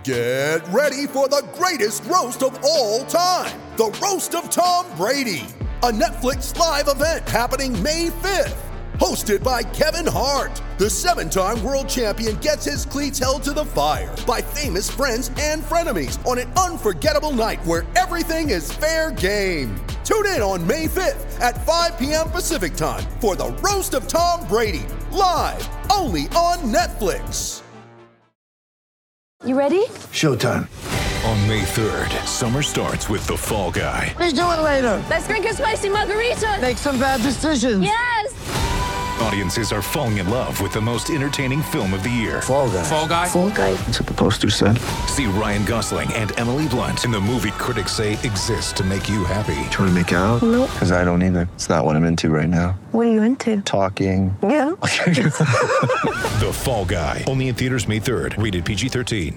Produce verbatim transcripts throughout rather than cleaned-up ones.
Get ready for the greatest roast of all time, the Roast of Tom Brady, a Netflix live event happening May fifth. Hosted by Kevin Hart, the seven-time world champion gets his cleats held to the fire by famous friends and frenemies on an unforgettable night where everything is fair game. Tune in on May fifth at five p.m. Pacific time for the Roast of Tom Brady, live only on Netflix. You ready? Showtime. On May third, summer starts with The Fall Guy. Let's do it later. Let's drink a spicy margarita. Make some bad decisions. Yes. Audiences are falling in love with the most entertaining film of the year. Fall Guy. Fall Guy? Fall Guy. That's what the poster said. See Ryan Gosling and Emily Blunt in the movie critics say exists to make you happy. Trying to make it out? Nope. Because I don't either. It's not what I'm into right now. What are you into? Talking. Yeah. The Fall Guy. Only in theaters May third. Rated P G thirteen.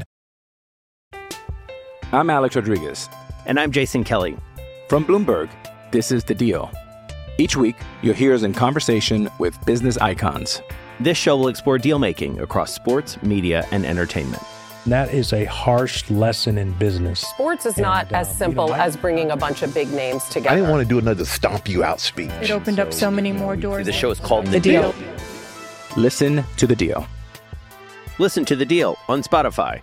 I'm Alex Rodriguez. And I'm Jason Kelly. From Bloomberg, this is The Deal. Each week, you'll hear us in conversation with business icons. This show will explore deal-making across sports, media, and entertainment. That is a harsh lesson in business. Sports is not and, as uh, simple you know, I, as bringing a bunch of big names together. I didn't want to do another stomp you out speech. It opened so, up so many more doors. The show is called The, the deal. deal. Listen to The Deal. Listen to The Deal on Spotify.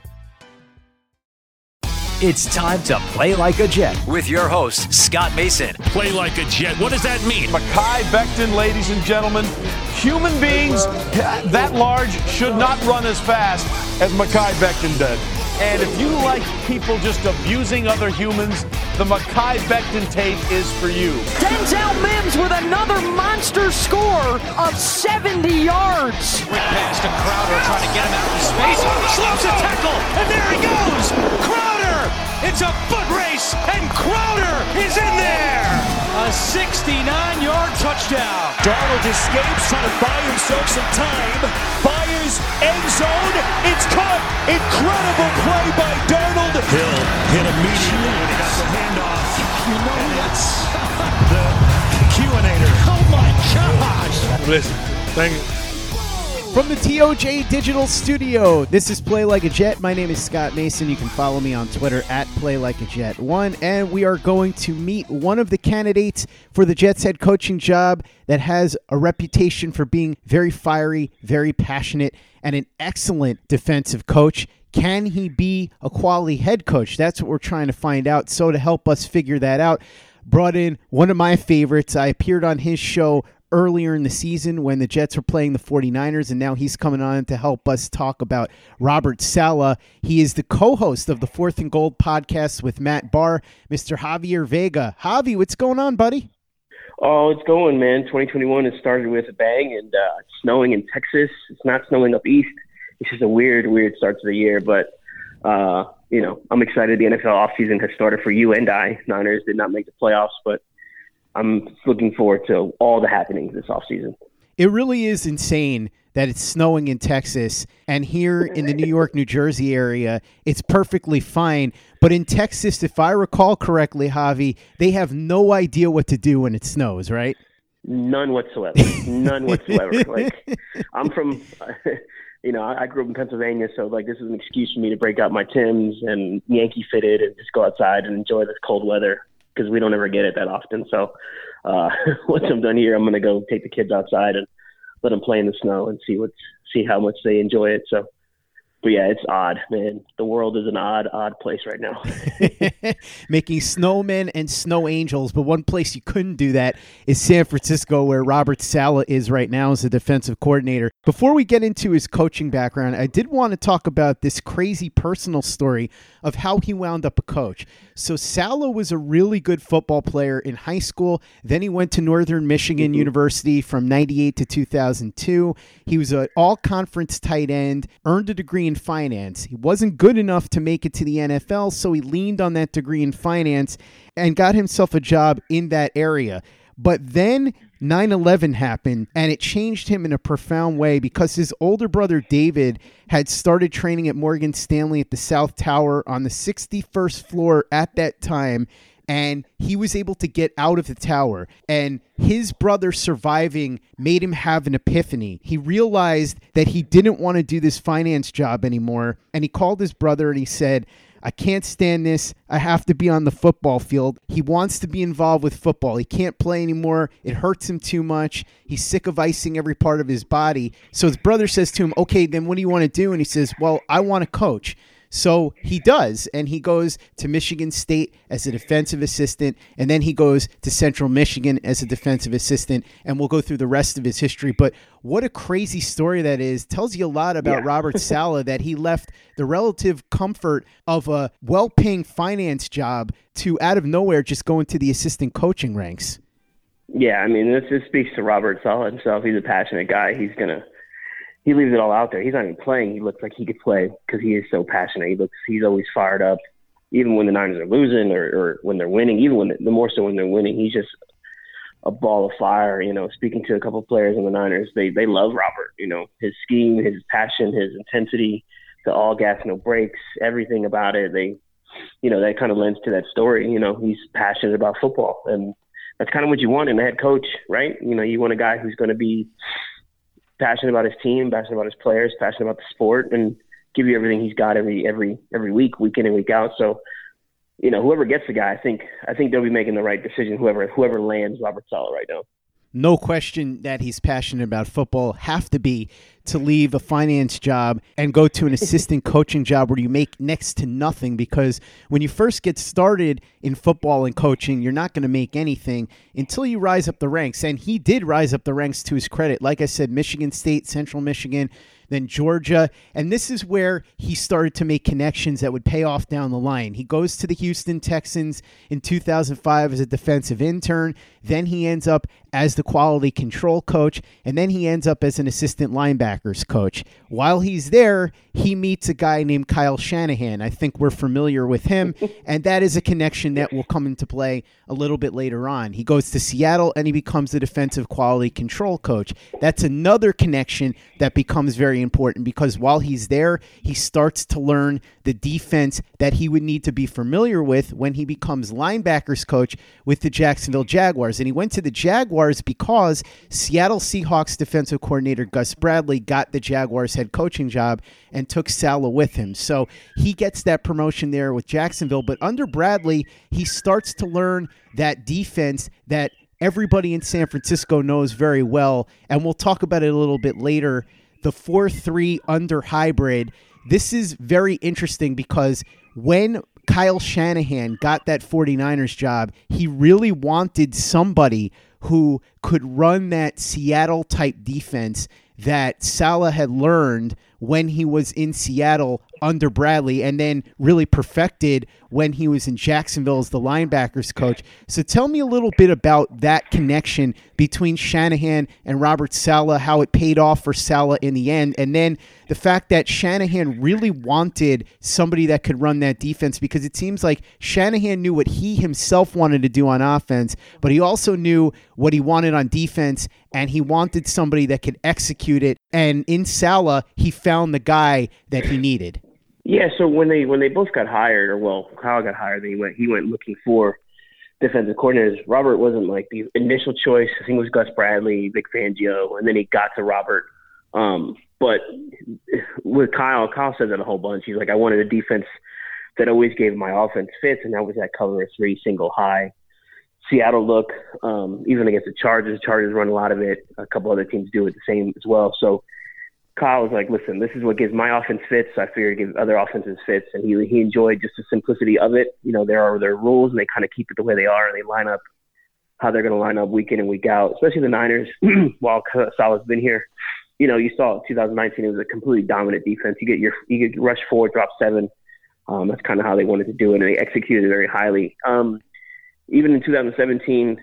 It's time to play like a Jet with your host, Scott Mason. Play like a Jet. What does that mean? Mekhi Becton, ladies and gentlemen. Human beings that large should not run as fast as Mekhi Becton did. And if you like people just abusing other humans, the Mekhi Becton tape is for you. Denzel Mims with another monster score of seventy yards. Quick pass to Crowder trying to get him out in space. Slips a tackle, and there he goes. Crowder! It's a foot race, and Crowder is in there. A sixty-nine-yard touchdown. Darnold escapes, trying to buy himself some time. Fires, end zone, it's caught. Incredible play by Darnold. Hill hit immediately when he got the handoff. You know that's the Q-inator. Oh my gosh. Listen, thank you. From the T O J Digital Studio, this is Play Like a Jet. My name is Scott Mason. You can follow me on Twitter at Play Like a Jet one. And we are going to meet one of the candidates for the Jets head coaching job that has a reputation for being very fiery, very passionate, and an excellent defensive coach. Can he be a quality head coach? That's what we're trying to find out. So to help us figure that out, brought in one of my favorites. I appeared on his show earlier in the season when the Jets were playing the forty-niners, and now he's coming on to help us talk about Robert Saleh. He is the co-host of the Fourth and Gold podcast with Matt Barr, Mister Javier Vega. Javi, what's going on, buddy? Oh, it's going, man. twenty twenty-one has started with a bang, and uh, it's snowing in Texas. It's not snowing up east. It's just a weird, weird start to the year, but uh, you know, I'm excited. The N F L offseason has started for you and I. Niners did not make the playoffs, but I'm looking forward to all the happenings this offseason. It really is insane that it's snowing in Texas, and here in the New York, New Jersey area, it's perfectly fine. But in Texas, if I recall correctly, Javi, they have no idea what to do when it snows, right? None whatsoever. None whatsoever. Like, I'm from, you know, I grew up in Pennsylvania, so like this is an excuse for me to break out my Timbs and Yankee fitted and just go outside and enjoy this cold weather, because we don't ever get it that often. So uh, once I'm done here, I'm going to go take the kids outside and let them play in the snow and see what's, see how much they enjoy it. So, but yeah, it's odd, man. The world is an odd, odd place right now. Making snowmen and snow angels, but one place you couldn't do that is San Francisco, where Robert Saleh is right now as the defensive coordinator. Before we get into his coaching background, I did want to talk about this crazy personal story of how he wound up a coach. So Saleh was a really good football player in high school. Then he went to Northern Michigan mm-hmm. University from ninety-eight to two thousand two. He was an all-conference tight end, earned a degree in finance. He wasn't good enough to make it to the N F L, so he leaned on that degree in finance and got himself a job in that area. But then nine eleven happened, and it changed him in a profound way because his older brother David had started training at Morgan Stanley at the South Tower on the sixty-first floor at that time. and he was able to get out of the tower. And his brother surviving made him have an epiphany. He realized that he didn't want to do this finance job anymore, and he called his brother and he said, I can't stand this. I have to be on the football field. He wants to be involved with football. He can't play anymore. It hurts him too much. He's sick of icing every part of his body. So his brother says to him, okay, then what do you want to do? And he says, well, I want to coach. So he does, and he goes to Michigan State as a defensive assistant, and then he goes to Central Michigan as a defensive assistant, and we'll go through the rest of his history. But what a crazy story that is. Tells you a lot about yeah. Robert Saleh, that he left the relative comfort of a well-paying finance job to, out of nowhere, just go into the assistant coaching ranks. Yeah, I mean, this, this speaks to Robert Saleh himself. He's a passionate guy. He's going to He leaves it all out there. He's not even playing. He looks like he could play because he is so passionate. He looks, he's always fired up, even when the Niners are losing or, or when they're winning. Even when the, the more so when they're winning, he's just a ball of fire. You know, speaking to a couple of players in the Niners, they they love Robert. You know, his scheme, his passion, his intensity, the all gas no brakes, everything about it. They, you know, that kind of lends to that story. You know, he's passionate about football, and that's kind of what you want in a head coach, right? You know, you want a guy who's going to be passionate about his team, passionate about his players, passionate about the sport, and give you everything he's got every every every week, week in and week out. So, you know, whoever gets the guy, I think I think they'll be making the right decision. Whoever whoever lands Robert Saleh right now. No question that he's passionate about football. Have to be to leave a finance job and go to an assistant coaching job where you make next to nothing, because when you first get started in football and coaching, you're not going to make anything until you rise up the ranks. And he did rise up the ranks, to his credit. Like I said, Michigan State, Central Michigan, then Georgia. And this is where he started to make connections that would pay off down the line. He goes to the Houston Texans in two thousand five as a defensive intern. Then he ends up as the quality control coach. And then he ends up as an assistant linebackers coach. While he's there, he meets a guy named Kyle Shanahan. I think we're familiar with him. And that is a connection that will come into play a little bit later on. He goes to Seattle and he becomes the defensive quality control coach. That's another connection that becomes very important, because while he's there, he starts to learn the defense that he would need to be familiar with when he becomes linebackers coach with the Jacksonville Jaguars. And he went to the Jaguars because Seattle Seahawks defensive coordinator Gus Bradley got the Jaguars head coaching job and took Saleh with him. So he gets that promotion there with Jacksonville. But under Bradley, he starts to learn that defense that everybody in San Francisco knows very well. And we'll talk about it a little bit later. The four three under hybrid. This is very interesting because when Kyle Shanahan got that 49ers job, he really wanted somebody who could run that Seattle-type defense that Saleh had learned when he was in Seattle under Bradley, and then really perfected when he was in Jacksonville as the linebackers coach. So tell me a little bit about that connection between Shanahan and Robert Saleh, how it paid off for Saleh in the end, and then the fact that Shanahan really wanted somebody that could run that defense, because it seems like Shanahan knew what he himself wanted to do on offense, but he also knew what he wanted on defense, and he wanted somebody that could execute it. And in Saleh, he found the guy that he needed. Yeah, so when they when they both got hired, or well, Kyle got hired, then he went he went looking for defensive coordinators. Robert wasn't like the initial choice. I think it was Gus Bradley, Vic Fangio, and then he got to Robert. Um, but with Kyle, Kyle says that a whole bunch. He's like, I wanted a defense that always gave my offense fits, and that was that cover three single high Seattle look. Um, even against the Chargers, Chargers run a lot of it. A couple other teams do it the same as well. So Kyle was like, listen, this is what gives my offense fits. So I figured give other offenses fits. And he he enjoyed just the simplicity of it. You know, there are their rules, and they kind of keep it the way they are, and they line up how they're going to line up week in and week out, especially the Niners. While Saleh's been here, you know, you saw twenty nineteen, it was a completely dominant defense. You get your you get rush four, drop seven. Um, that's kind of how they wanted to do it, and they executed it very highly. Um, even in two thousand seventeen,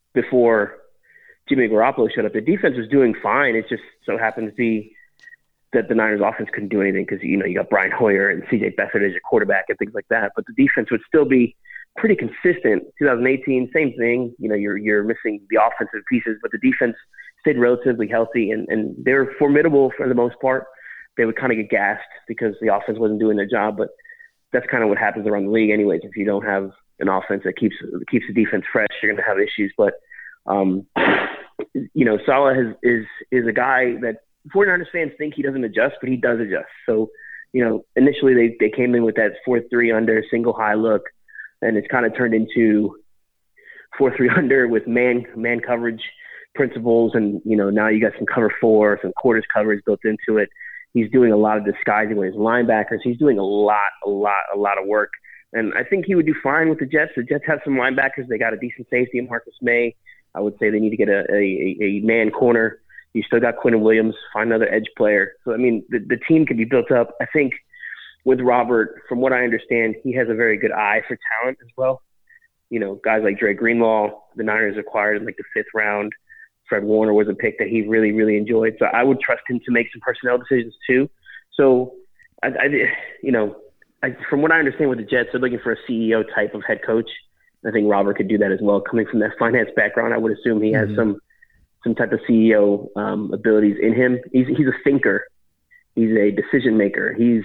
before Jimmy Garoppolo showed up, the defense was doing fine. It just so happened to be that the Niners offense couldn't do anything because, you know, you got Brian Hoyer and C J Beathard as your quarterback and things like that. But the defense would still be pretty consistent. twenty eighteen, same thing. You know, you're you're missing the offensive pieces, but the defense stayed relatively healthy, and, and they were formidable for the most part. They would kind of get gassed because the offense wasn't doing their job. But that's kind of what happens around the league anyways. If you don't have an offense that keeps keeps the defense fresh, you're going to have issues. But, um, you know, Saleh has, is is a guy that 49ers fans think he doesn't adjust, but he does adjust. So, you know, initially they, they came in with that four three under single high look, and it's kind of turned into four three under with man man coverage principles. And, you know, now you got some cover four, some quarters coverage built into it. He's doing a lot of disguising with his linebackers. He's doing a lot, a lot, a lot of work. And I think he would do fine with the Jets. The Jets have some linebackers. They got a decent safety in Marcus May. I would say they need to get a, a, a man corner. You still got Quentin Williams, find another edge player. So, I mean, the, the team can be built up. I think with Robert, from what I understand, he has a very good eye for talent as well. You know, guys like Dre Greenlaw, the Niners acquired in like the fifth round. Fred Warner was a pick that he really, really enjoyed. So I would trust him to make some personnel decisions too. So, I, I you know, I, from what I understand with the Jets, they're looking for a C E O type of head coach. I think Robert could do that as well. Coming from that finance background, I would assume he has mm-hmm. some some type of C E O um, abilities in him. He's he's a thinker. He's a decision maker. He's.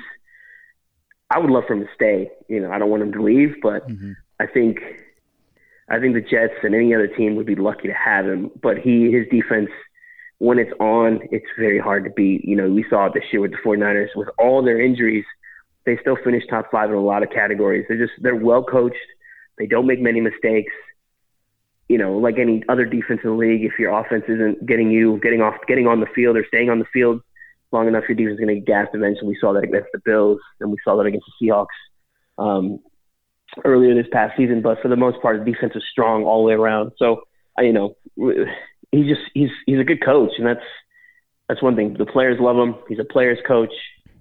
I would love for him to stay. You know, I don't want him to leave, but mm-hmm. I think I think the Jets and any other team would be lucky to have him. But he his defense, when it's on, it's very hard to beat. You know, we saw it this year with the 49ers. With all their injuries, they still finish top five in a lot of categories. They're just they're well coached. They don't make many mistakes. You know, like any other defense in the league, if your offense isn't getting you getting off, getting on the field or staying on the field long enough, your defense is going to get gassed eventually. We saw that against the Bills, and we saw that against the Seahawks um, earlier this past season. But for the most part, the defense is strong all the way around. So, you know, he's just he's he's a good coach, and that's that's one thing. The players love him. He's a players coach.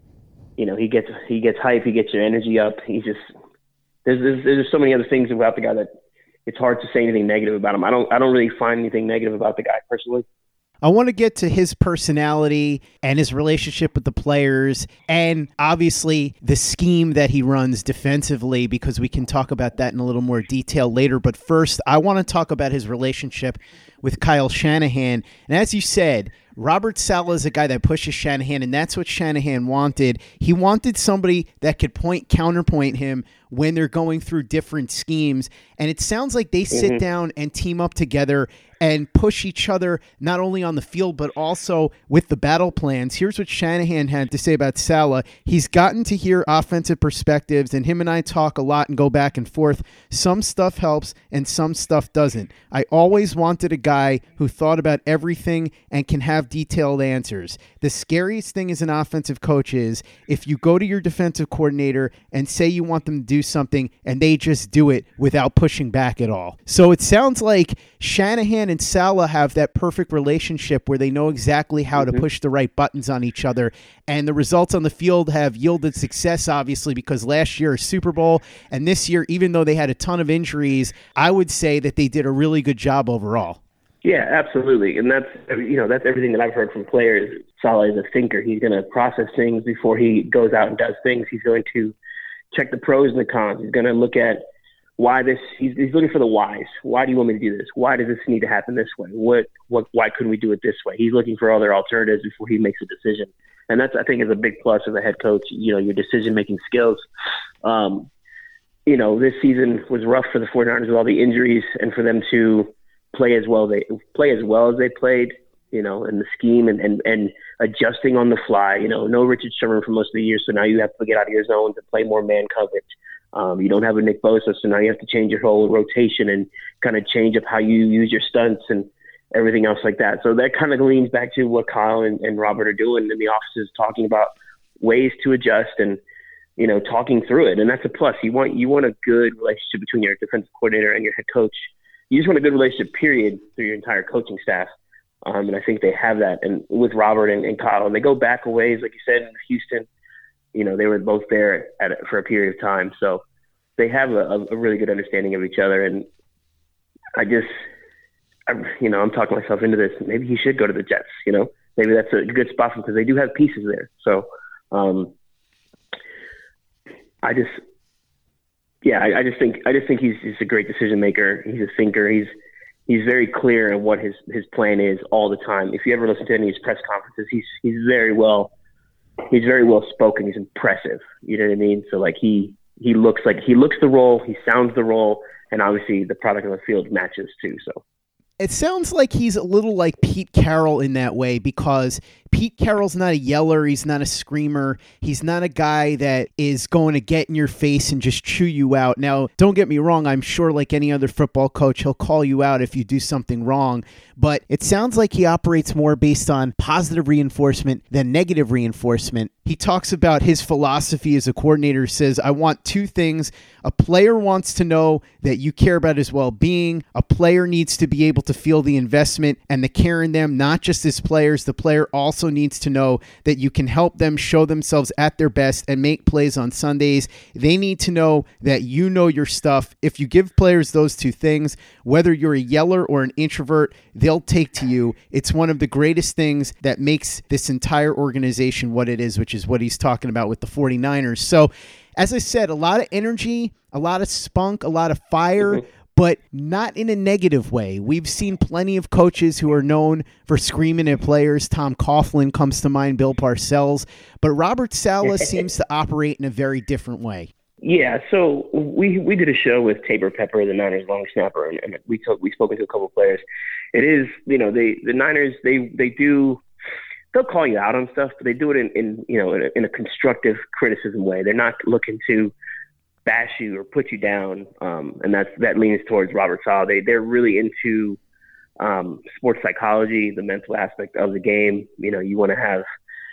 You know, he gets he gets hype. He gets your energy up. He's just there's there's, there's so many other things about the guy that it's hard to say anything negative about him. I don't I don't really find anything negative about the guy personally. I want to get to his personality and his relationship with the players and obviously the scheme that he runs defensively, because we can talk about that in a little more detail later. But first, I want to talk about his relationship with Kyle Shanahan. And as you said, Robert Saleh is a guy that pushes Shanahan, and that's what Shanahan wanted. He wanted somebody that could point, counterpoint him when they're going through different schemes. And it sounds like they sit mm-hmm. down and team up together and push each other, not only on the field, but also with the battle plans. Here's what Shanahan had to say about Saleh. He's gotten to hear offensive perspectives, and him and I talk a lot and go back and forth. Some stuff helps and some stuff doesn't. I always wanted a guy who thought about everything and can have detailed answers. The scariest thing as an offensive coach is if you go to your defensive coordinator and say you want them to do something and they just do it without pushing back at all. So it sounds like Shanahan and Saleh have that perfect relationship where they know exactly how mm-hmm. to push the right buttons on each other. And the results on the field have yielded success, obviously, because last year a Super Bowl, and this year, even though they had a ton of injuries, I would say that they did a really good job overall. Yeah, absolutely. And that's, you know, that's everything that I've heard from players. Saleh is a thinker. He's going to process things before he goes out and does things. He's going to check the pros and the cons. He's going to look at why this, he's, he's looking for the whys. Why do you want me to do this? Why does this need to happen this way? What, what, why couldn't we do it this way? He's looking for other alternatives before he makes a decision. And that's, I think, is a big plus of a head coach, you know, your decision-making skills. Um, you know, this season was rough for the 49ers with all the injuries, and for them to play as well they play as well as they played, you know, and the scheme and, and, and adjusting on the fly. You know, no Richard Sherman for most of the year, so now you have to get out of your zone to play more man coverage. Um, you don't have a Nick Bosa, so now you have to change your whole rotation and kind of change up how you use your stunts and everything else like that. So that kind of leans back to what Kyle and, and Robert are doing in the offices, talking about ways to adjust and, you know, talking through it. And that's a plus. You want you want a good relationship between your defensive coordinator and your head coach. You just want a good relationship, period, through your entire coaching staff. Um, and I think they have that. And with Robert and, and Kyle, and they go back a ways, like you said, in Houston, you know, they were both there at, for a period of time. So they have a, a really good understanding of each other. And I just, I, you know, I'm talking myself into this. Maybe he should go to the Jets, you know. Maybe that's a good spot for him because they do have pieces there. So um, I just, yeah, I, I just think I just think he's, he's a great decision maker. He's a thinker. He's he's very clear on what his, his plan is all the time. If you ever listen to any of his press conferences, he's he's very well he's very well spoken. He's impressive. You know what I mean? So like he he looks like he looks the role, he sounds the role, and obviously the product on the field matches too. So. It sounds like he's a little like Pete Carroll in that way, because Pete Carroll's not a yeller. He's not a screamer. He's not a guy that is going to get in your face and just chew you out. Now, don't get me wrong. I'm sure like any other football coach, he'll call you out if you do something wrong. But it sounds like he operates more based on positive reinforcement than negative reinforcement. He talks about his philosophy as a coordinator, says, I want two things. A player wants to know that you care about his well-being. A player needs to be able to feel the investment and the care in them, not just as players. The player also needs to know that you can help them show themselves at their best and make plays on Sundays. They need to know that you know your stuff. If you give players those two things, whether you're a yeller or an introvert, they'll take to you. It's one of the greatest things that makes this entire organization what it is, which is what he's talking about with the 49ers. So, as I said, a lot of energy, a lot of spunk, a lot of fire, mm-hmm. but not in a negative way. We've seen plenty of coaches who are known for screaming at players. Tom Coughlin comes to mind, Bill Parcells. But Robert Saleh seems to operate in a very different way. Yeah, so we we did a show with Tabor Pepper, the Niners long snapper, and, and we told, we spoken to a couple of players. It is, you know, they the Niners, they they do, they'll call you out on stuff, but they do it in, in you know, in a, in a constructive criticism way. They're not looking to bash you or put you down, um, and that's that leans towards Robert Saleh. They they're really into um, sports psychology, the mental aspect of the game. You know, you want to have,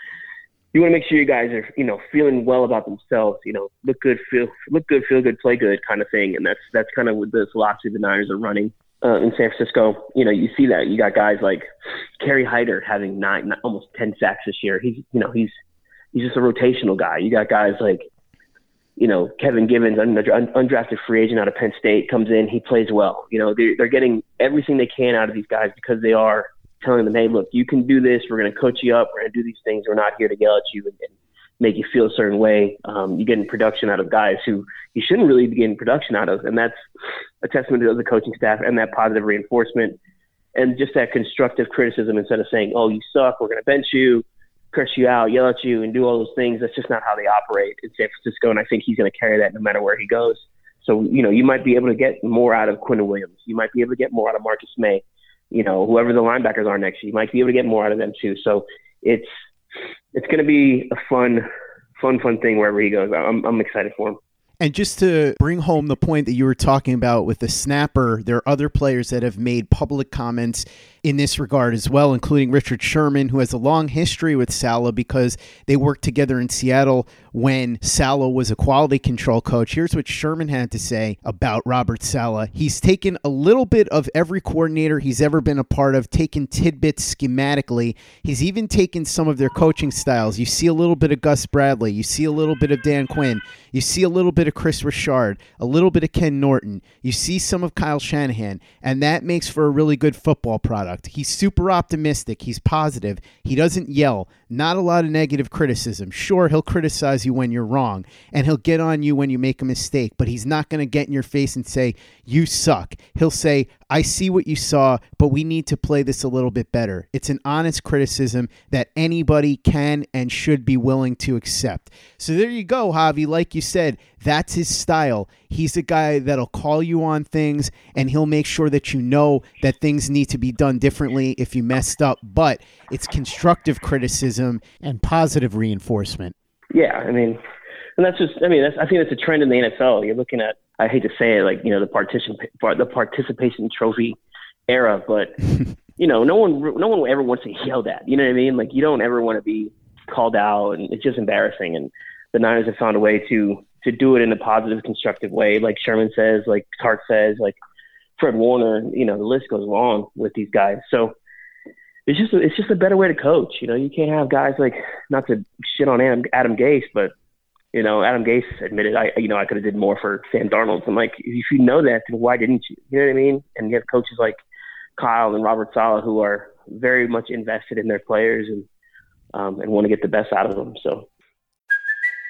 you want to make sure you guys are, you know, feeling well about themselves. You know, look good, feel look good, feel good, play good, kind of thing. And that's that's kind of what the philosophy the Niners are running uh, in San Francisco. You know, you see that you got guys like Kerry Hyder having nine, almost ten sacks this year. He's, you know, he's he's just a rotational guy. You got guys like, you know, Kevin Givens, undrafted free agent out of Penn State, comes in, he plays well. You know, they're, they're getting everything they can out of these guys because they are telling them, hey, look, you can do this. We're going to coach you up. We're going to do these things. We're not here to yell at you and, and make you feel a certain way. Um, you're getting production out of guys who you shouldn't really be getting production out of. And that's a testament to the coaching staff and that positive reinforcement and just that constructive criticism instead of saying, oh, you suck, we're going to bench you, curse you out, yell at you, and do all those things. That's just not how they operate in San Francisco, and I think he's going to carry that no matter where he goes. So, you know, you might be able to get more out of Quinnen Williams. You might be able to get more out of Marcus May. You know, whoever the linebackers are next year, you might be able to get more out of them too. So it's it's going to be a fun, fun, fun thing wherever he goes. I'm I'm excited for him. And just to bring home the point that you were talking about with the snapper, there are other players that have made public comments in this regard as well, including Richard Sherman, who has a long history with Saleh because they worked together in Seattle when Saleh was a quality control coach. Here's what Sherman had to say about Robert Saleh. He's taken a little bit of every coordinator he's ever been a part of, taken tidbits schematically. He's even taken some of their coaching styles. You see a little bit of Gus Bradley. You see a little bit of Dan Quinn. You see a little bit of Chris Richard, a little bit of Ken Norton. You see some of Kyle Shanahan, and that makes for a really good football product. He's super optimistic. He's positive. He doesn't yell. Not a lot of negative criticism. Sure, he'll criticize you when you're wrong, and he'll get on you when you make a mistake, but he's not going to get in your face and say, you suck. He'll say, I see what you saw, but we need to play this a little bit better. It's an honest criticism that anybody can and should be willing to accept. So there you go, Javi. Like you said, that's his style. He's a guy that'll call you on things, and he'll make sure that you know that things need to be done differently if you messed up, but it's constructive criticism and positive reinforcement. Yeah, I mean, and that's just, I mean, that's, I think that's a trend in the N F L. You're looking at, I hate to say it, like, you know, the partition, the participation trophy era, but, you know, no one, no one ever wants to get yelled at. You know what I mean? Like, you don't ever want to be called out, and it's just embarrassing. And the Niners have found a way to, to do it in a positive, constructive way. Like Sherman says, like Tart says, like Fred Warner, you know, the list goes long with these guys. So it's just, it's just a better way to coach. You know, you can't have guys like, not to shit on Adam, Adam Gase, but, you know, Adam Gase admitted, I, you know, I could have did more for Sam Darnold. I'm like, if you know that, then why didn't you? You know what I mean? And you have coaches like Kyle and Robert Saleh who are very much invested in their players and um, and want to get the best out of them. So. Hey,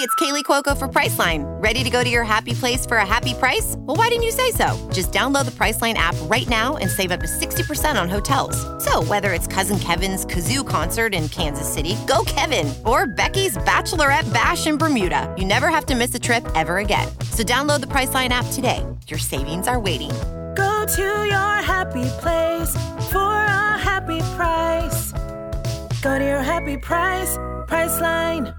it's Kaylee Cuoco for Priceline. Ready to go to your happy place for a happy price? Well, why didn't you say so? Just download the Priceline app right now and save up to sixty percent on hotels. So whether it's Cousin Kevin's Kazoo Concert in Kansas City, go Kevin, or Becky's Bachelorette Bash in Bermuda, you never have to miss a trip ever again. So download the Priceline app today. Your savings are waiting. Go to your happy place for a happy price. Go to your happy price, Priceline.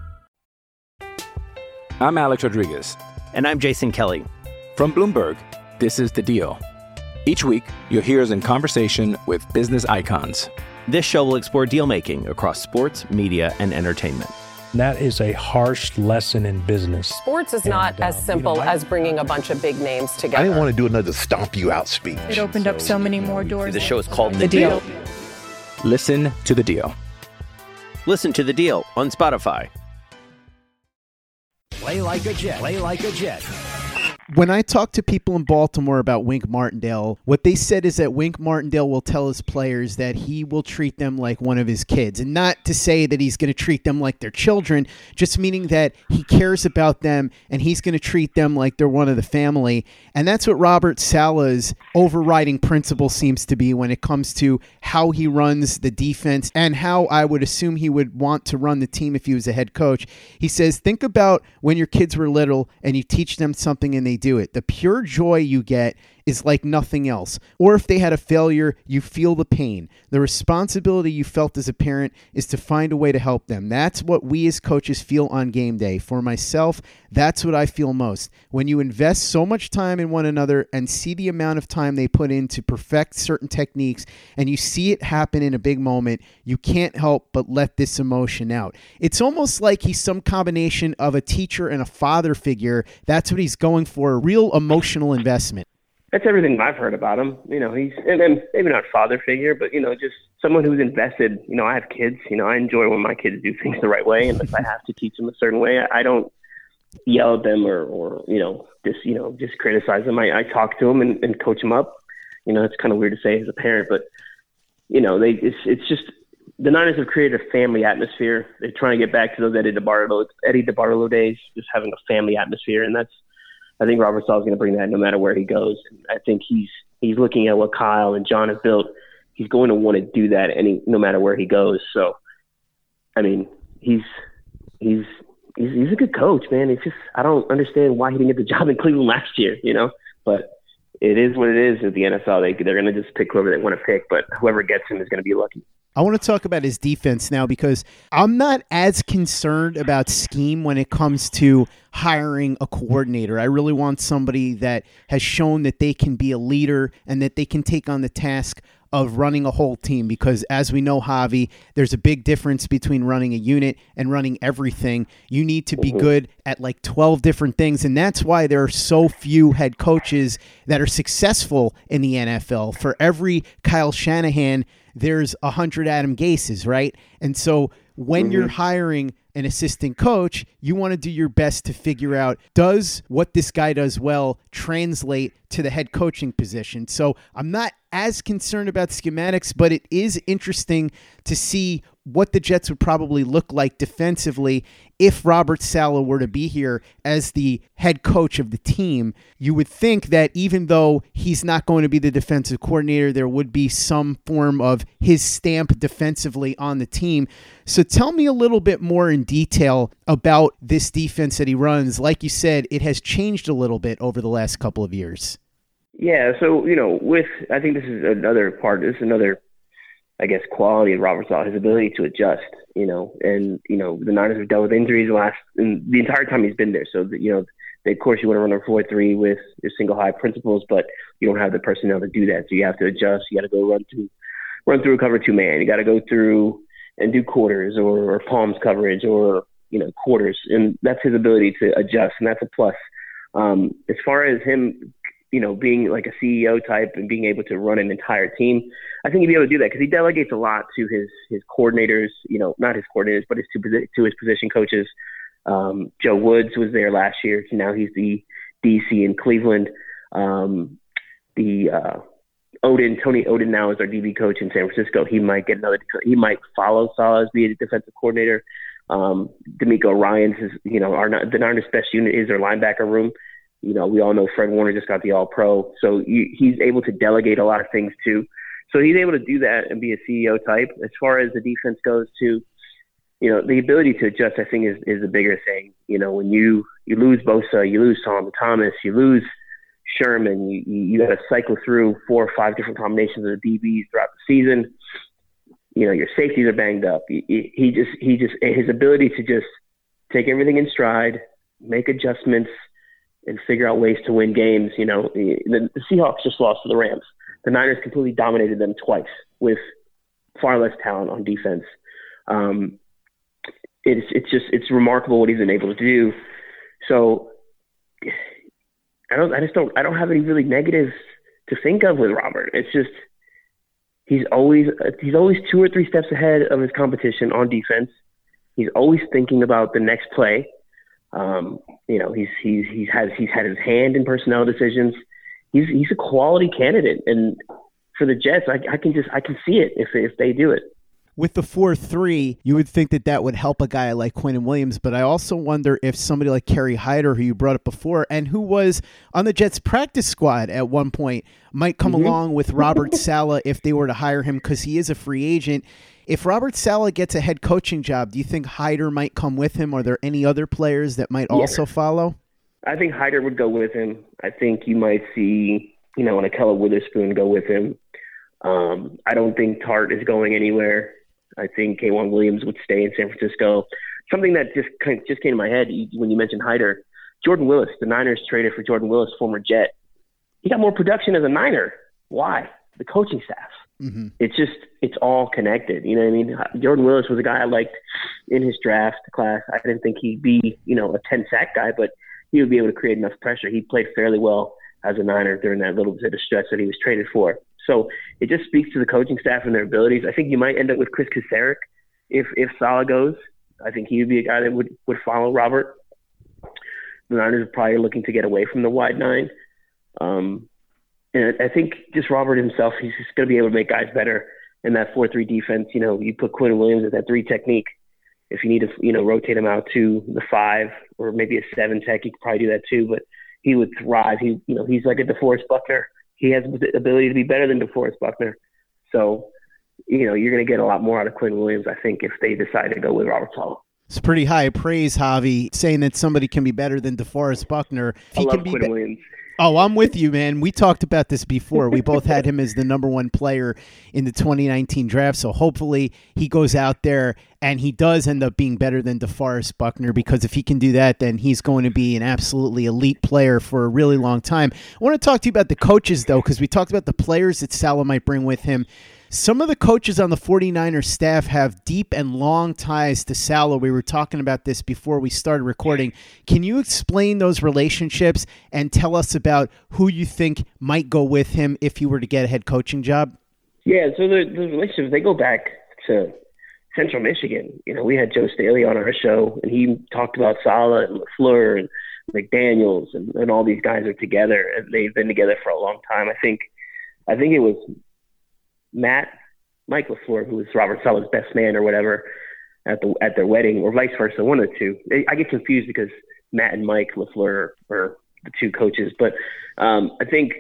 I'm Alex Rodriguez. And I'm Jason Kelly. From Bloomberg, this is The Deal. Each week, you'll hear us in conversation with business icons. This show will explore deal-making across sports, media, and entertainment. That is a harsh lesson in business. Sports is not and, uh, as simple you know, I, as bringing a bunch of big names together. I didn't want to do another stomp you out speech. It opened up so many more doors. The show is called The, the deal. deal. Listen to The Deal. Listen to The Deal on Spotify. Play like a Jet. Play like a Jet. When I talk to people in Baltimore about Wink Martindale, what they said is that Wink Martindale will tell his players that he will treat them like one of his kids. And not to say that he's going to treat them like their children, just meaning that he cares about them and he's going to treat them like they're one of the family. And that's what Robert Saleh's overriding principle seems to be when it comes to how he runs the defense and how I would assume he would want to run the team if he was a head coach. He says, think about when your kids were little and you teach them something and they do it. The pure joy you get is like nothing else. Or if they had a failure, you feel the pain. The responsibility you felt as a parent is to find a way to help them. That's what we as coaches feel on game day. For myself, that's what I feel most. When you invest so much time in one another and see the amount of time they put in to perfect certain techniques and you see it happen in a big moment, you can't help but let this emotion out. It's almost like he's some combination of a teacher and a father figure. That's what he's going for, a real emotional investment. That's everything I've heard about him. You know, he's, and then maybe not father figure, but, you know, just someone who's invested. You know, I have kids. You know, I enjoy when my kids do things the right way. And if I have to teach them a certain way, I don't yell at them or, or you know, just, you know, just criticize them. I, I talk to them and, and coach them up. You know, it's kind of weird to say as a parent, but, you know, they it's it's just the Niners have created a family atmosphere. They're trying to get back to those Eddie DeBartolo, Eddie DeBartolo days, just having a family atmosphere. And that's, I think Robert Saleh is going to bring that no matter where he goes. And I think he's he's looking at what Kyle and John have built. He's going to want to do that any no matter where he goes. So, I mean, he's he's he's he's a good coach, man. It's just I don't understand why he didn't get the job in Cleveland last year, you know. But it is what it is at the N F L. They they're going to just pick whoever they want to pick, but whoever gets him is going to be lucky. I want to talk about his defense now because I'm not as concerned about scheme when it comes to hiring a coordinator. I really want somebody that has shown that they can be a leader and that they can take on the task of running a whole team because, as we know, Javi, there's a big difference between running a unit and running everything. You need to be mm-hmm. good at like twelve different things, and that's why there are so few head coaches that are successful in the N F L. For every Kyle Shanahan, there's a hundred Adam Gases, right? And so when mm-hmm. you're hiring an assistant coach, you want to do your best to figure out, does what this guy does well translate to the head coaching position? So I'm not as concerned about schematics, but it is interesting to see what the Jets would probably look like defensively if Robert Saleh were to be here as the head coach of the team. You would think that even though he's not going to be the defensive coordinator, there would be some form of his stamp defensively on the team. So tell me a little bit more in detail about this defense that he runs. Like you said, it has changed a little bit over the last couple of years. Yeah, so, you know, with, I think this is another part, this is another, I guess, quality of Robert Saleh, his ability to adjust, you know, and, you know, the Niners have dealt with injuries last, and the entire time he's been there. So, you know, they, of course, you want to run a four three with your single high principles, but you don't have the personnel to do that. So you have to adjust. You got to go run through, run through a cover two man. You got to go through and do quarters or, or palms coverage or, you know, quarters. And that's his ability to adjust, and that's a plus. Um, as far as him, you know, being like a C E O type and being able to run an entire team, I think he'd be able to do that because he delegates a lot to his his coordinators, you know, not his coordinators, but his to, to his position coaches. Um, Joe Woods was there last year. Now he's the D C in Cleveland. Um, the uh, Odin, Tony Odin now is our D B coach in San Francisco. He might get another, he might follow Saleh as be a defensive coordinator. Um, D'Amico Ryans is, you know, our the Niners' best unit is their linebacker room. You know, we all know Fred Warner just got the All-Pro, so you, he's able to delegate a lot of things too. So he's able to do that and be a C E O type. As far as the defense goes, too, you know, the ability to adjust, I think, is is the bigger thing. You know, when you you lose Bosa, you lose Solomon Thomas, you lose Sherman, you you, you got to cycle through four or five different combinations of the D Bs throughout the season. You know, your safeties are banged up. He, he just he just his ability to just take everything in stride, make adjustments, and figure out ways to win games. You know, the, the Seahawks just lost to the Rams. The Niners completely dominated them twice with far less talent on defense. Um, it's it's just it's remarkable what he's been able to do. So I don't I just don't I don't have any really negatives to think of with Robert. It's just he's always he's always two or three steps ahead of his competition on defense. He's always thinking about the next play. Um, you know, he's he's he's has he's had his hand in personnel decisions. He's he's a quality candidate, and for the Jets, I, I can just I can see it if if they do it. With the four three, you would think that that would help a guy like Quinnen Williams, but I also wonder if somebody like Kerry Hyder, who you brought up before, and who was on the Jets practice squad at one point, might come mm-hmm. along with Robert Saleh if they were to hire him, because he is a free agent. If Robert Saleh gets a head coaching job, do you think Hyder might come with him? Are there any other players that might yeah. also follow? I think Hyder would go with him. I think you might see, you know, an Ahkello Witherspoon go with him. Um, I don't think Tart is going anywhere. I think K'Waun Williams would stay in San Francisco. Something that just kind of just came to my head when you mentioned Hyder, Jordan Willis, the Niners traded for Jordan Willis, former Jet. He got more production as a Niner. Why? The coaching staff. Mm-hmm. It's just, it's all connected. You know what I mean? Jordan Willis was a guy I liked in his draft class. I didn't think he'd be, you know, a ten-sack guy, but he would be able to create enough pressure. He played fairly well as a Niner during that little bit of stretch that he was traded for. So it just speaks to the coaching staff and their abilities. I think you might end up with Chris Kasarik if if Saleh goes. I think he would be a guy that would, would follow Robert. The Niners are probably looking to get away from the wide nine. Um, and I think just Robert himself, he's just going to be able to make guys better in that four three defense. You know, you put Quinnen Williams at that three technique. If you need to, you know, rotate him out to the five or maybe a seven tech, you could probably do that too. But he would thrive. He, you know, he's like a DeForest Buckner. He has the ability to be better than DeForest Buckner. So, you know, you're going to get a lot more out of Quinnen Williams, I think, if they decide to go with Robert Saleh. It's pretty high praise, Javi, saying that somebody can be better than DeForest Buckner. If he I love can be Quinnen be- Williams. Oh, I'm with you, man. We talked about this before. We both had him as the number one player in the twenty nineteen draft. So hopefully he goes out there and he does end up being better than DeForest Buckner, because if he can do that, then he's going to be an absolutely elite player for a really long time. I want to talk to you about the coaches, though, because we talked about the players that Saleh might bring with him. Some of the coaches on the 49ers staff have deep and long ties to Saleh. We were talking about this before we started recording. Can you explain those relationships and tell us about who you think might go with him if he were to get a head coaching job? Yeah, so the, the relationships, they go back to Central Michigan. You know, we had Joe Staley on our show, and he talked about Saleh and LaFleur and McDaniels, and, and all these guys are together, and they've been together for a long time. I think, I think it was Matt, Mike LaFleur, who was Robert Saleh's best man or whatever, at the at their wedding, or vice versa, one of the two. I get confused because Matt and Mike LaFleur are the two coaches. But um, I think,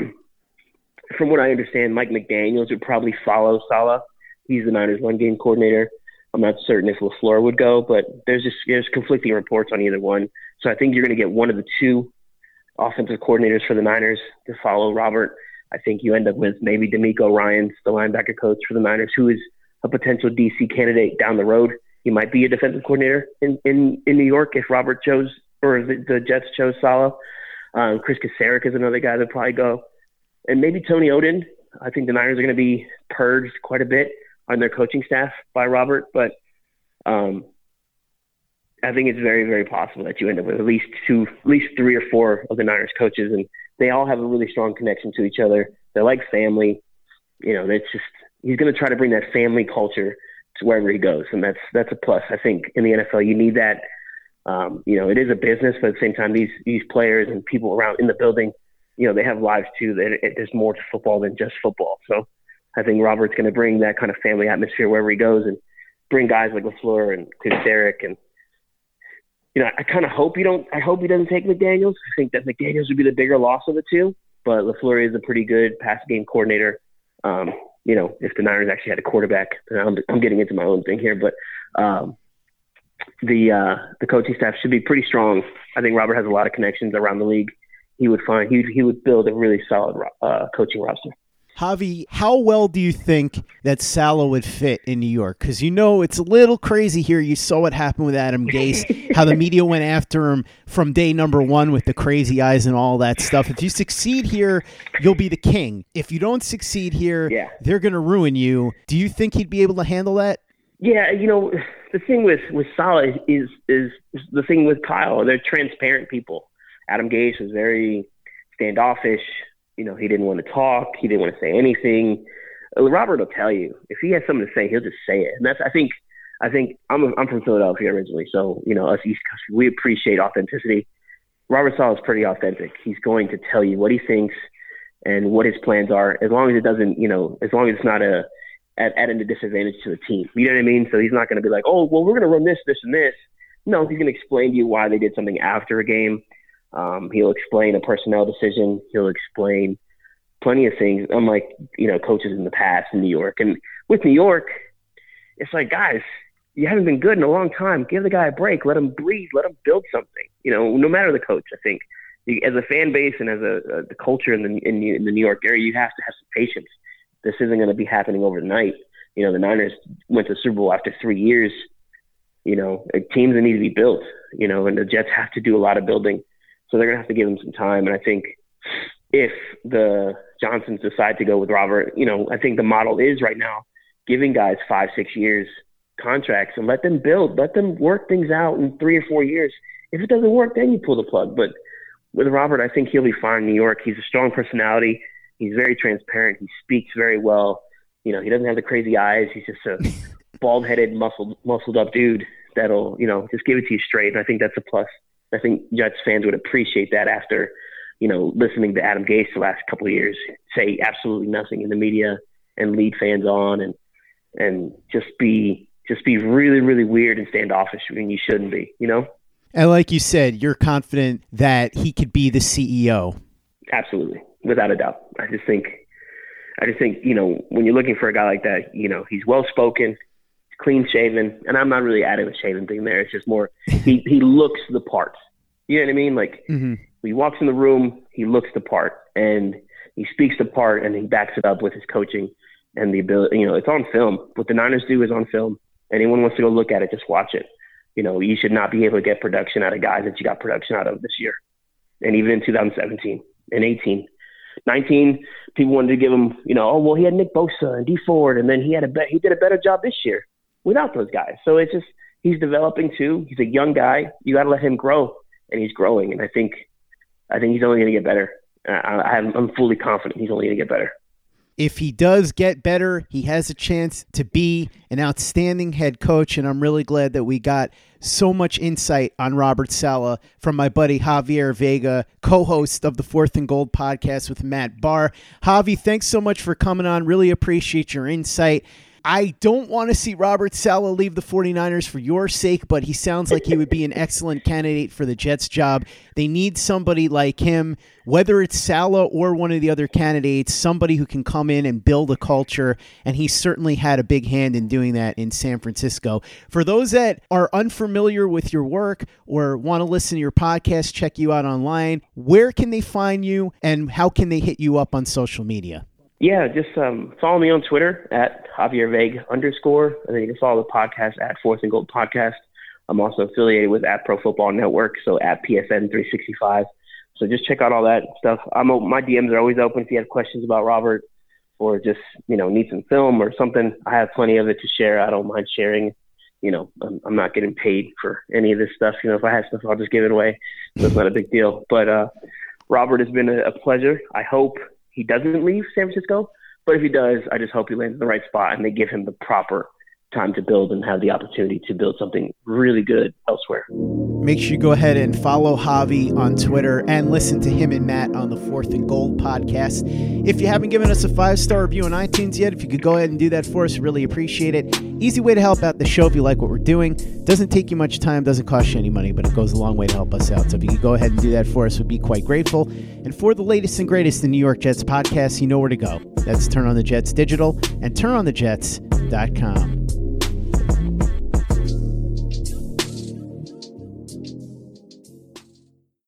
from what I understand, Mike McDaniels would probably follow Saleh. He's the Niners run game coordinator. I'm not certain if LaFleur would go, but there's just there's conflicting reports on either one. So I think you're going to get one of the two offensive coordinators for the Niners to follow Robert. I think you end up with maybe D'Amico Ryans, the linebacker coach for the Niners, who is a potential D C candidate down the road. He might be a defensive coordinator in, in, in New York if Robert chose, or the, the Jets chose Saleh. Um, Chris Kasarik is another guy that probably go. And maybe Tony Oden. I think the Niners are going to be purged quite a bit on their coaching staff by Robert, but um, I think it's very, very possible that you end up with at least two, at least three or four of the Niners coaches, and they all have a really strong connection to each other. They're like family. You know, it's just, he's going to try to bring that family culture to wherever he goes. And that's, that's a plus. I think in the N F L, you need that. Um, you know, it is a business, but at the same time, these, these players and people around in the building, you know, they have lives too. That it, there's more to football than just football. So I think Robert's going to bring that kind of family atmosphere wherever he goes. And bring guys like LaFleur and Chris Derrick. And, you know, I kind of hope you don't, I hope he doesn't take McDaniels. I think that McDaniels would be the bigger loss of the two, but LaFleur is a pretty good pass game coordinator. Um, you know, if the Niners actually had a quarterback, and I'm, I'm getting into my own thing here, but um, the uh, the coaching staff should be pretty strong. I think Robert has a lot of connections around the league. He would find he would, he would build a really solid uh, coaching roster. Javi, how well do you think that Saleh would fit in New York? Because you know it's a little crazy here. You saw what happened with Adam Gase, how the media went after him from day number one with the crazy eyes and all that stuff. If you succeed here, you'll be the king. If you don't succeed here, yeah. they're going to ruin you. Do you think he'd be able to handle that? Yeah, you know, the thing with, with Saleh is, is is the thing with Kyle. They're transparent people. Adam Gase was very standoffish. You know, he didn't want to talk. He didn't want to say anything. Robert will tell you if he has something to say, he'll just say it. And that's, I think, I think I'm a, I'm from Philadelphia originally, so you know, us East Coast, we appreciate authenticity. Robert Saleh is pretty authentic. He's going to tell you what he thinks and what his plans are, as long as it doesn't, you know, as long as it's not a at, at a disadvantage to the team. You know what I mean? So he's not going to be like, oh, well, we're going to run this, this, and this. No, he's going to explain to you why they did something after a game. Um, he'll explain a personnel decision. He'll explain plenty of things, unlike, you know, coaches in the past in New York. And with New York, it's like, guys, you haven't been good in a long time. Give the guy a break. Let him breathe. Let him build something. You know, no matter the coach, I think. As a fan base and as a, a the culture in the, in, in the New York area, you have to have some patience. This isn't going to be happening overnight. You know, the Niners went to the Super Bowl after three years. You know, teams that need to be built, you know, and the Jets have to do a lot of building. So they're going to have to give him some time. And I think if the Johnsons decide to go with Robert, you know, I think the model is right now giving guys five, six years contracts and let them build, let them work things out in three or four years. If it doesn't work, then you pull the plug. But with Robert, I think he'll be fine in New York. He's a strong personality. He's very transparent. He speaks very well. You know, he doesn't have the crazy eyes. He's just a bald-headed, muscled, muscled up dude that'll, you know, just give it to you straight. And I think that's a plus. I think Jets fans would appreciate that after, you know, listening to Adam Gase the last couple of years say absolutely nothing in the media and lead fans on and and just be just be really, really weird and standoffish when you shouldn't be, you know? And like you said, you're confident that he could be the C E O. Absolutely, without a doubt. I just think, I just think, you know, when you're looking for a guy like that, you know, he's well-spoken, clean shaven, and I'm not really adding the shaven thing there. It's just more he he looks the part. You know what I mean? Like mm-hmm. when he walks in the room, he looks the part, and he speaks the part, and he backs it up with his coaching and the ability. You know, it's on film. What the Niners do is on film. Anyone wants to go look at it, just watch it. You know, you should not be able to get production out of guys that you got production out of this year, and even in two thousand seventeen and eighteen. nineteen, people wanted to give him, you know, oh well, he had Nick Bosa and D Ford, and then he had a be- he did a better job this year without those guys. So it's just he's developing too. He's a young guy. You got to let him grow, and he's growing. And I think I think he's only going to get better. I, I, I'm fully confident he's only going to get better. If he does get better, he has a chance to be an outstanding head coach, and I'm really glad that we got so much insight on Robert Saleh from my buddy Javier Vega, co-host of the Fourth and Gold podcast with Matt Barr. Javi, thanks so much for coming on. Really appreciate your insight. I don't want to see Robert Saleh leave the 49ers for your sake, but he sounds like he would be an excellent candidate for the Jets job. They need somebody like him, whether it's Saleh or one of the other candidates, somebody who can come in and build a culture, and he certainly had a big hand in doing that in San Francisco. For those that are unfamiliar with your work or want to listen to your podcast, check you out online, where can they find you, and how can they hit you up on social media? Yeah, just um, follow me on Twitter at Javier Vega underscore. And then you can follow the podcast at Fourth and Gold Podcast. I'm also affiliated with at Pro Football Network, so at P S N three sixty-five. So just check out all that stuff. I'm my D Ms are always open if you have questions about Robert or just, you know, need some film or something. I have plenty of it to share. I don't mind sharing. You know, I'm, I'm not getting paid for any of this stuff. You know, if I have stuff, I'll just give it away. So it's not a big deal. But uh, Robert, has been a, a pleasure. I hope he doesn't leave San Francisco, but if he does, I just hope he lands in the right spot and they give him the proper time to build and have the opportunity to build something really good elsewhere. Make sure you go ahead and follow Javi on Twitter and listen to him and Matt on the Fourth and Gold podcast. If you haven't given us a five-star review on iTunes yet, if you could go ahead and do that for us, really appreciate it. Easy way to help out the show if you like what we're doing. Doesn't take you much time, doesn't cost you any money, but it goes a long way to help us out. So if you could go ahead and do that for us, we'd be quite grateful. And for the latest and greatest in New York Jets podcasts, you know where to go. That's Turn on the Jets Digital and turn on the jets dot com.